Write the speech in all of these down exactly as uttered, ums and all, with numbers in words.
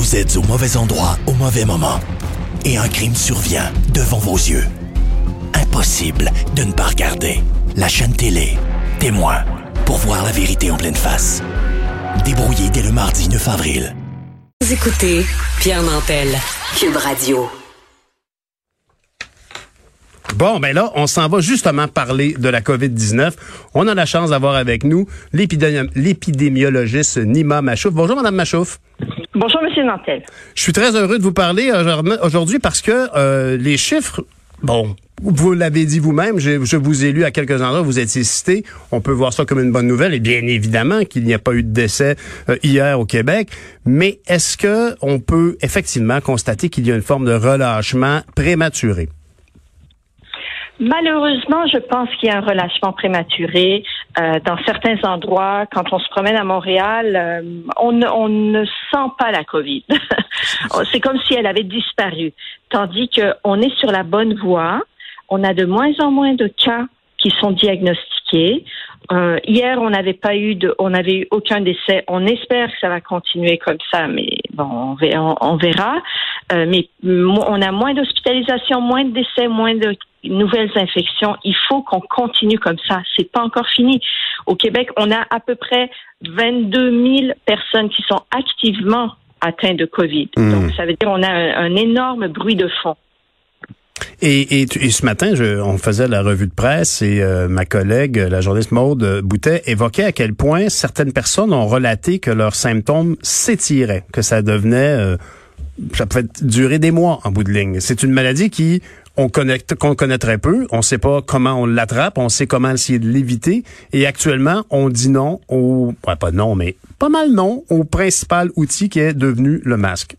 Vous êtes au mauvais endroit au mauvais moment. Et un crime survient devant vos yeux. Impossible de ne pas regarder. La chaîne télé, Témoin, pour voir la vérité en pleine face. Débrouillé dès le mardi neuf avril. Vous écoutez Pierre Nantel, Cube Radio. Bon, ben là, on s'en va justement parler de la covid dix-neuf. On a la chance d'avoir avec nous l'épidémi- l'épidémiologiste Nima Machouf. Bonjour, Madame Machouf. Bonjour, Monsieur Nantel. Je suis très heureux de vous parler aujourd'hui parce que euh, les chiffres, bon, vous l'avez dit vous-même, je, je vous ai lu à quelques endroits, vous étiez cité. On peut voir ça comme une bonne nouvelle, et bien évidemment qu'il n'y a pas eu de décès euh, hier au Québec. Mais est-ce que on peut effectivement constater qu'il y a une forme de relâchement prématuré? Malheureusement, je pense qu'il y a un relâchement prématuré euh, dans certains endroits. Quand on se promène à Montréal, euh, on, ne, on ne sent pas la COVID. C'est comme si elle avait disparu. Tandis qu'on est sur la bonne voie. On a de moins en moins de cas qui sont diagnostiqués. Euh, hier, on n'avait pas eu de, on n'avait eu aucun décès. On espère que ça va continuer comme ça, mais bon, on verra. On verra. Euh, mais on a moins d'hospitalisations, moins de décès, moins de nouvelles infections. Il faut qu'on continue comme ça. C'est pas encore fini. Au Québec, on a à peu près vingt-deux mille personnes qui sont activement atteintes de COVID. Mmh. Donc, ça veut dire qu'on a un, un énorme bruit de fond. Et, et, et ce matin, je, on faisait la revue de presse et euh, ma collègue, la journaliste Maude Boutet, évoquait à quel point certaines personnes ont relaté que leurs symptômes s'étiraient, que ça devenait, euh, ça pouvait durer des mois en bout de ligne. C'est une maladie qui on connaît, qu'on connaît très peu, on sait pas comment on l'attrape, on sait comment essayer de l'éviter, et actuellement, on dit non au, ouais, pas non, mais pas mal non, au principal outil qui est devenu le masque.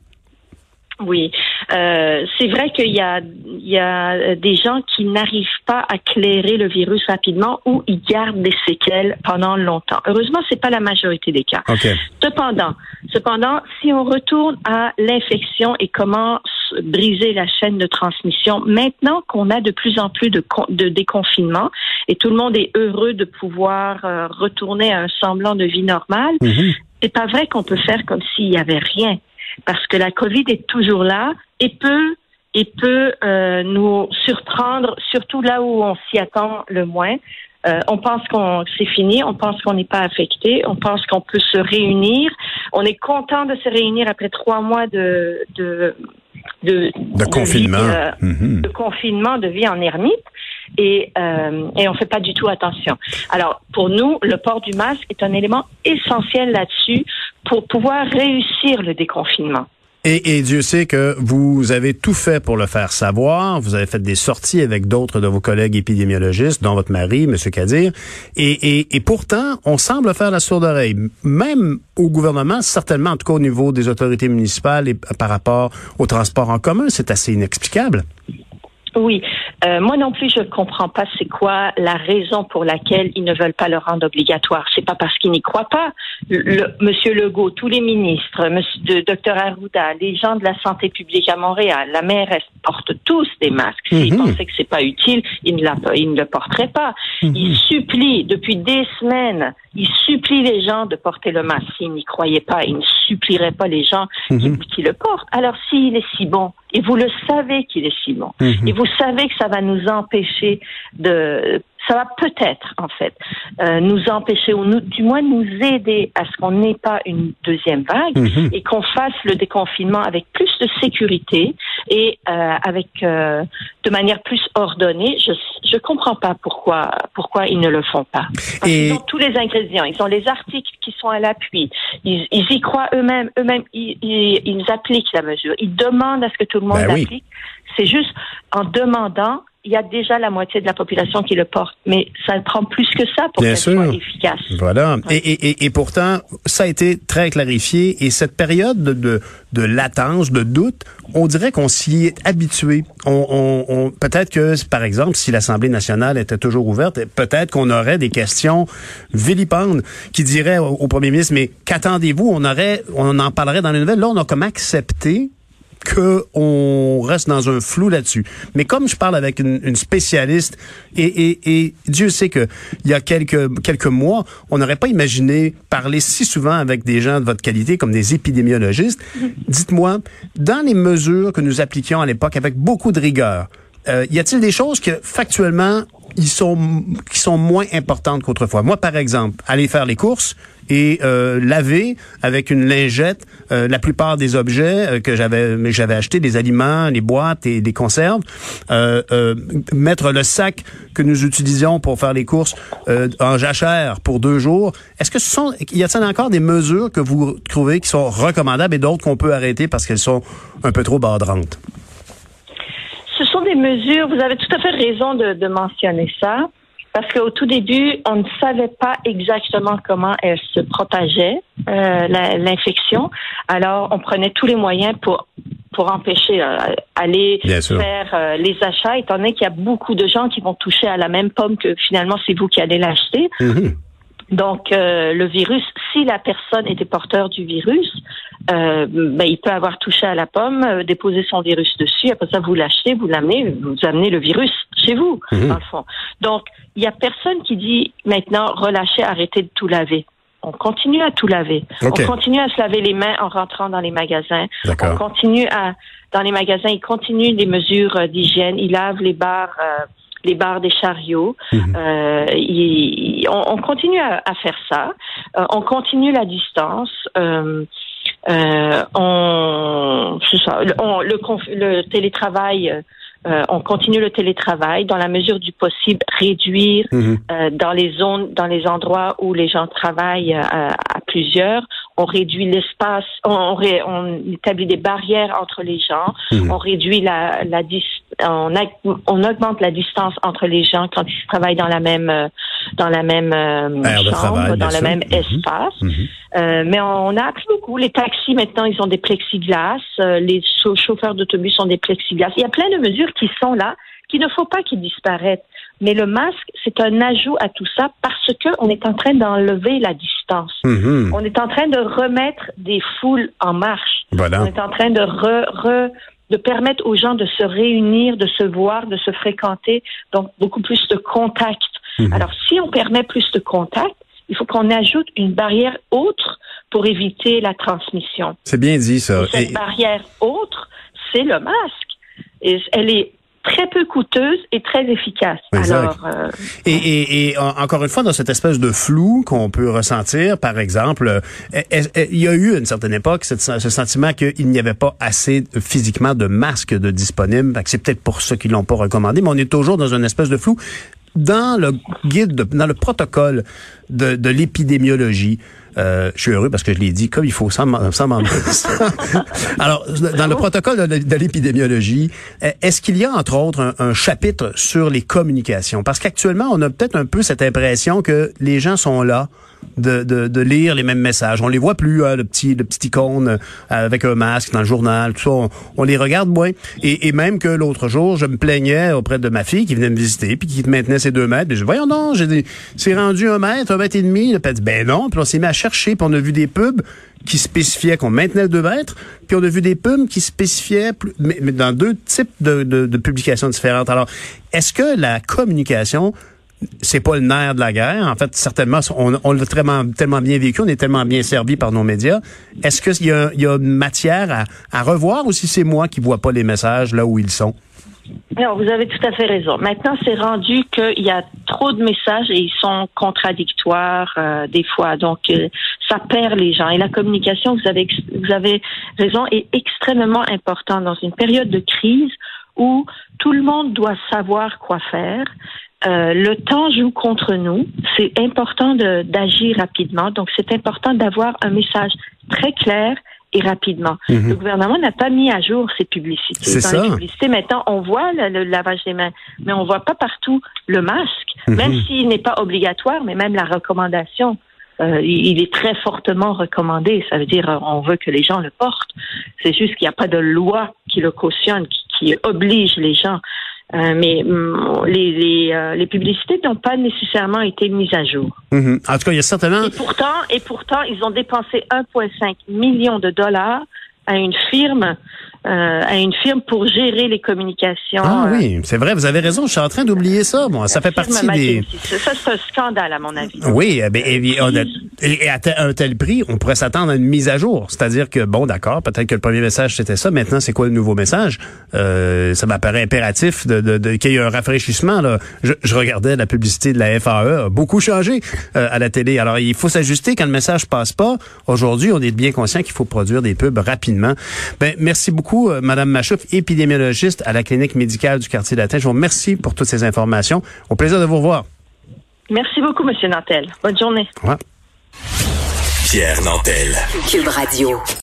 Oui, euh, c'est vrai qu'il y a, il y a des gens qui n'arrivent pas à clairer le virus rapidement ou ils gardent des séquelles pendant longtemps. Heureusement, c'est pas la majorité des cas. Okay. Cependant, cependant, si on retourne à l'infection et comment briser la chaîne de transmission, maintenant qu'on a de plus en plus de, de déconfinement et tout le monde est heureux de pouvoir euh, retourner à un semblant de vie normale, mm-hmm. c'est pas vrai qu'on peut faire comme s'il y avait rien. Parce que la COVID est toujours là et peut et peut euh, nous surprendre, surtout là où on s'y attend le moins. Euh, on pense qu'on c'est fini, on pense qu'on n'est pas affecté, on pense qu'on peut se réunir. On est content de se réunir après trois mois de de de, de, de confinement, vie, euh, mm-hmm. de confinement, de vie en ermite. Et, euh, et on fait pas du tout attention. Alors, pour nous, le port du masque est un élément essentiel là-dessus pour pouvoir réussir le déconfinement. Et, et Dieu sait que vous avez tout fait pour le faire savoir. Vous avez fait des sorties avec d'autres de vos collègues épidémiologistes, dont votre mari, M. Kadir. Et, et, et pourtant, on semble faire la sourde oreille. Même au gouvernement, certainement, en tout cas au niveau des autorités municipales et par rapport au transport en commun, c'est assez inexplicable. Oui, euh, moi non plus je ne comprends pas c'est quoi la raison pour laquelle ils ne veulent pas le rendre obligatoire. C'est pas parce qu'ils n'y croient pas. Le, le, Monsieur Legault, tous les ministres, Monsieur de, Docteur Arruda, les gens de la santé publique à Montréal, la mairesse portent tous des masques. S'ils mm-hmm. pensaient que c'est pas utile, ils ne, la, ils ne le porteraient pas. Mm-hmm. Ils supplient depuis des semaines. Ils supplient les gens de porter le masque. S'ils n'y croyaient pas, ils ne supplieraient pas les gens mm-hmm. qui, qui le portent. Alors s'il est si bon, et vous le savez qu'il est si bon, mm-hmm. et vous savez que ça va nous empêcher de... Ça va peut-être, en fait, euh, nous empêcher ou nous, du moins nous aider à ce qu'on n'ait pas une deuxième vague mm-hmm. et qu'on fasse le déconfinement avec plus de sécurité et euh, avec euh, de manière plus ordonnée. Je je comprends pas pourquoi pourquoi ils ne le font pas. Parce et... qu'ils ont tous les ingrédients, ils ont les articles qui sont à l'appui, ils, ils y croient eux-mêmes, eux-mêmes ils, ils, ils appliquent la mesure, ils demandent à ce que tout le monde ben l'applique. Oui. C'est juste en demandant. Il y a déjà la moitié de la population qui le porte, mais ça prend plus que ça pour Bien qu'elle sûr. soit efficace. Voilà. Ouais. Et, et, et pourtant, ça a été très clarifié. Et cette période de, de, de latence, de doute, on dirait qu'on s'y est habitué. On, on, on, peut-être que, par exemple, si l'Assemblée nationale était toujours ouverte, peut-être qu'on aurait des questions vilipendes qui diraient au, au premier ministre, mais qu'attendez-vous? On aurait, on en parlerait dans les nouvelles. Là, on a comme accepté que on reste dans un flou là-dessus. Mais comme je parle avec une, une spécialiste, et, et, et Dieu sait que il y a quelques quelques mois, on n'aurait pas imaginé parler si souvent avec des gens de votre qualité comme des épidémiologistes. Dites-moi, dans les mesures que nous appliquions à l'époque avec beaucoup de rigueur, euh, y a-t-il des choses que factuellement ils sont qui sont moins importantes qu'autrefois? Moi, par exemple, aller faire les courses et euh, laver avec une lingette euh, la plupart des objets euh, que j'avais j'avais achetés, des aliments, les boîtes et des conserves, euh, euh, mettre le sac que nous utilisions pour faire les courses euh, en jachère pour deux jours. Est-ce que ce sont y a-t-il encore des mesures que vous trouvez qui sont recommandables et d'autres qu'on peut arrêter parce qu'elles sont un peu trop badrantes? Ce sont des mesures, vous avez tout à fait raison de, de mentionner ça, parce qu'au tout début, on ne savait pas exactement comment elle se propageait, euh, la, l'infection. Alors, on prenait tous les moyens pour pour empêcher euh, aller faire euh, les achats, étant donné qu'il y a beaucoup de gens qui vont toucher à la même pomme que finalement c'est vous qui allez l'acheter. Mm-hmm. Donc, euh, le virus, si la personne était porteur du virus, euh, ben, il peut avoir touché à la pomme, euh, déposer son virus dessus. Après ça, vous l'achetez, vous l'amenez, vous amenez le virus chez vous, mmh. dans le fond. Donc, il y a personne qui dit maintenant relâchez, arrêtez de tout laver. On continue à tout laver. Okay. On continue à se laver les mains en rentrant dans les magasins. D'accord. On continue à, dans les magasins, ils continuent les mesures euh, d'hygiène. Ils lavent les barres. Euh, les barres des chariots. Mmh. Euh, y, y, on, on continue à, à faire ça. Euh, on continue la distance. Euh, euh, on, c'est ça. Le, on, le, le télétravail. Euh, on continue le télétravail dans la mesure du possible, réduire mmh. euh, dans les zones, dans les endroits où les gens travaillent euh, à plusieurs. On réduit l'espace, on, on, ré, on établit des barrières entre les gens. Mmh. On réduit la, la on, on augmente la distance entre les gens quand ils travaillent dans la même, dans la même euh, chambre, travail, dans le sûr. même mmh. espace. Mmh. Euh, mais on a appris beaucoup. Les taxis maintenant, ils ont des plexiglas. Euh, les chauffeurs d'autobus ont des plexiglas. Il y a plein de mesures qui sont là, qu'il ne faut pas qu'ils disparaissent. Mais le masque, c'est un ajout à tout ça parce que on est en train d'enlever la distance. Mm-hmm. On est en train de remettre des foules en marche. Voilà. On est en train de re, re, de permettre aux gens de se réunir, de se voir, de se fréquenter. Donc, beaucoup plus de contact. Mm-hmm. Alors, si on permet plus de contact, il faut qu'on ajoute une barrière autre pour éviter la transmission. C'est bien dit, ça. Et cette et... barrière autre, c'est le masque. Et elle est très peu coûteuse et très efficace. Exact. Alors, euh, et, et, et encore une fois, dans cette espèce de flou qu'on peut ressentir, par exemple, il y a eu à une certaine époque cette, ce sentiment qu'il n'y avait pas assez physiquement de masques de disponibles. C'est peut-être pour ça qu'ils l'ont pas recommandé, mais on est toujours dans une espèce de flou. Dans le guide, de, dans le protocole de, de l'épidémiologie, Euh, je suis heureux parce que je l'ai dit comme il faut, sans, sans m'en Alors, dans le protocole de, de l'épidémiologie, est-ce qu'il y a, entre autres, un, un chapitre sur les communications? Parce qu'actuellement, on a peut-être un peu cette impression que les gens sont là de, de, de lire les mêmes messages. On les voit plus, hein, le petit le petit icône euh, avec un masque dans le journal, tout ça. On, on les regarde moins. Et, et même que l'autre jour, je me plaignais auprès de ma fille qui venait me visiter puis qui maintenait ses deux mètres. Puis je dis, voyons non, j'ai des, c'est rendu un mètre, un mètre et demi. Puis elle dit, ben non. Puis on s'est mis à chercher, puis on a vu des pubs qui spécifiaient qu'on maintenait le deux mètres, puis on a vu des pubs qui spécifiaient, plus, mais, mais dans deux types de, de, de publications différentes. Alors, est-ce que la communication, c'est pas le nerf de la guerre? En fait, certainement, on, on l'a tellement, tellement bien vécu, on est tellement bien servi par nos médias. Est-ce qu'il y a, il y a une matière à, à revoir ou si c'est moi qui vois pas les messages là où ils sont? Non, vous avez tout à fait raison. Maintenant, c'est rendu qu'il y a trop de messages et ils sont contradictoires euh, des fois. Donc, euh, ça perd les gens. Et la communication, vous avez, vous avez raison, est extrêmement importante dans une période de crise où tout le monde doit savoir quoi faire. Euh, le temps joue contre nous. C'est important de, d'agir rapidement. Donc, c'est important d'avoir un message très clair et rapidement. Mm-hmm. Le gouvernement n'a pas mis à jour ces publicités. C'est Dans ça. les publicités, maintenant, on voit le, le lavage des mains, mais on voit pas partout le masque, mm-hmm. même s'il n'est pas obligatoire, mais même la recommandation. Euh, il est très fortement recommandé. Ça veut dire on veut que les gens le portent. C'est juste qu'il n'y a pas de loi qui le cautionne, qui, qui oblige les gens. Euh, mais mm, les, les, euh, les publicités n'ont pas nécessairement été mises à jour. Mmh. En tout cas, il y a certainement... Et pourtant, et pourtant, ils ont dépensé un virgule cinq million de dollars à une firme euh, à une firme pour gérer les communications. Ah euh, oui, c'est vrai, vous avez raison, je suis en train d'oublier ça. Bon, ça fait partie des... Ça, c'est un scandale, à mon avis. Oui, eh bien, et, et, on a, et à un tel prix, on pourrait s'attendre à une mise à jour. C'est-à-dire que, bon, d'accord, peut-être que le premier message, c'était ça. Maintenant, c'est quoi le nouveau message? Euh, ça m'apparaît impératif de, de, de, qu'il y ait un rafraîchissement. Là. Je, je regardais la publicité de la F A E, a beaucoup changé euh, à la télé. Alors, il faut s'ajuster quand le message passe pas. Aujourd'hui, on est bien conscient qu'il faut produire des pubs rapidement. Ben, merci beaucoup, euh, Madame Machouf, épidémiologiste à la clinique médicale du Quartier Latin. Je vous remercie pour toutes ces informations. Au plaisir de vous revoir. Merci beaucoup, Monsieur Nantel. Bonne journée. Ouais. Pierre Nantel. Cube Radio.